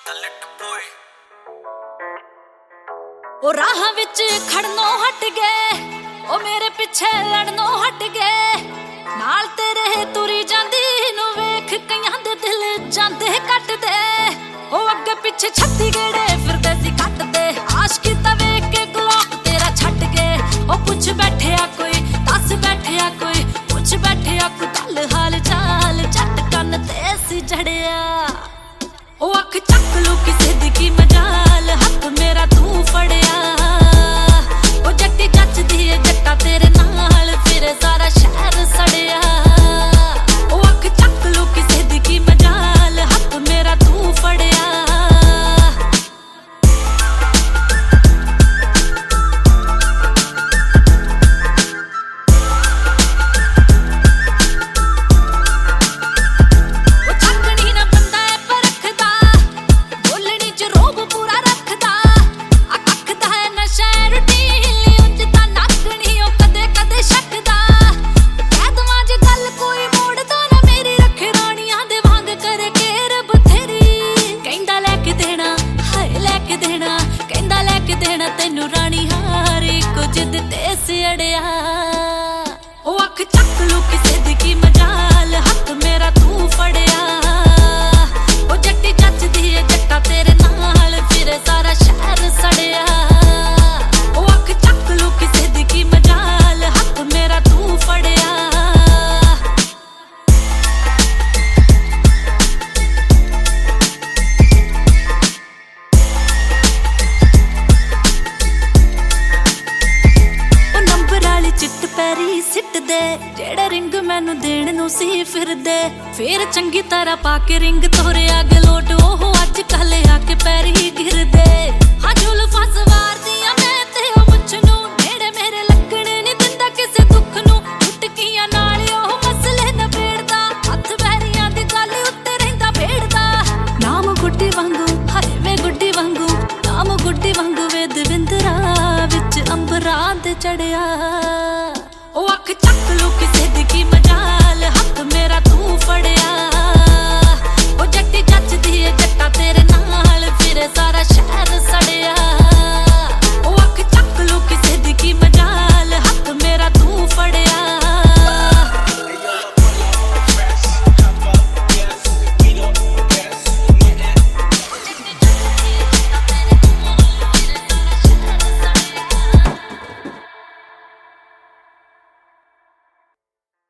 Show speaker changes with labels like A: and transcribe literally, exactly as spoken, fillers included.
A: ओ राह विच खड़नों हट गए, ओ मेरे पिछे लड़नों हट गए। नाल तेरे तुरी जांदी नूं वेख कईयां दे दिल जांदे कट दे। ओ अगे पिछे छत्ती गेड़े फिरदे सी कट दे। आशिकी दा वेख के ग्लॉक तेरा छट गए। ओ पुछ बैठिया कोई, दस बैठिया कोई, पुछ बैठिया कोई गल हाल चाल। झट कन ते सी जड़िया, ओ अख चक लू किसे दी की मजाल। हथ मेरा तू फड़िया, ओ जट्टी जचदी है जट्टा तेरे नाल। फिर सारा शहर सड़िया, ओ अख चक लू किसे दी की मजाल। हथ मेरा तू फड़िया। तेनू रानी हारी कुछ दिते सी अड़िया, ओ अख चक लू किसे दी की मजाल। हथ मेरा तू फड़िया, ओ जट्टी जचदी है जट्टा तेरे नाल। फिर सारा शहर सड़िया, ओ अख चक लू किसे दी की मजाल। हथ मेरा तू फड़िया। चिट पैरी सिट दे जेड़े रिंग मैनू देण नू सी फिरदे। फिर चंगी तरह पाके रिंग तोरे आगे लोट। ओह अज कल आके पैरी गिरदे। हाँ जुल्फां सवार दियां